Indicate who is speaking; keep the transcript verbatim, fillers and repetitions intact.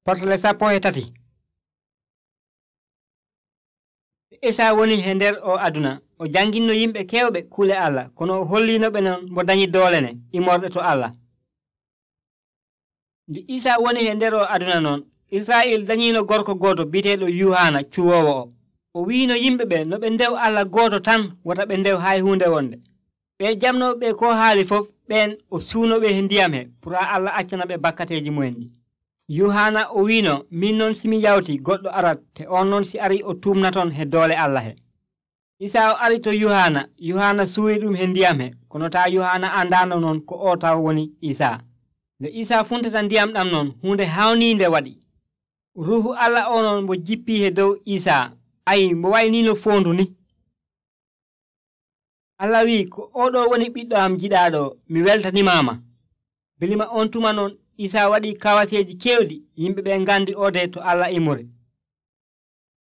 Speaker 1: Portale sappo e tati. Isa woni he nder o aduna o janginno yimɓe kewɓe kuule Allah kono o hollinoɓe non mo dañi doolene immorɓe to Allah. Nde Isa woni he nder o aduna noon Israel dañino gorko goto biteɗo Yuhana cuwowo o o wiino yimɓe ɓe no ɓe ndew Allah goto tan wota ɓe ndew hay hunde wonde ɓe jamnoɓe ko haali fof ɓen o suunoɓe he ndiyam he pour Allah accana ɓe bakkateji mumen ɗi. Yuhana o wino min noon simi yawti goɗɗo arat te on noon si ari o tumnaton he doole Allah he. Isa o ari to Yuhana Yuhana suwi ɗum he ndiyam he kono ta Yuhana andano noon ko o taw woni Isa. Nde Isa funtata ndiyam ɗam noon hunde hawninde waɗi ruhu Allah o noon mo jippi he dow Isa ayi mo waynino fondu ni. Allah wi ko oɗo woni ɓiɗɗo am jiɗaɗo mi weltanimama. Bilima on tuma noon Isa waɗi kawaseji kewɗi yimɓe ɓe gandi ode to Allah imori.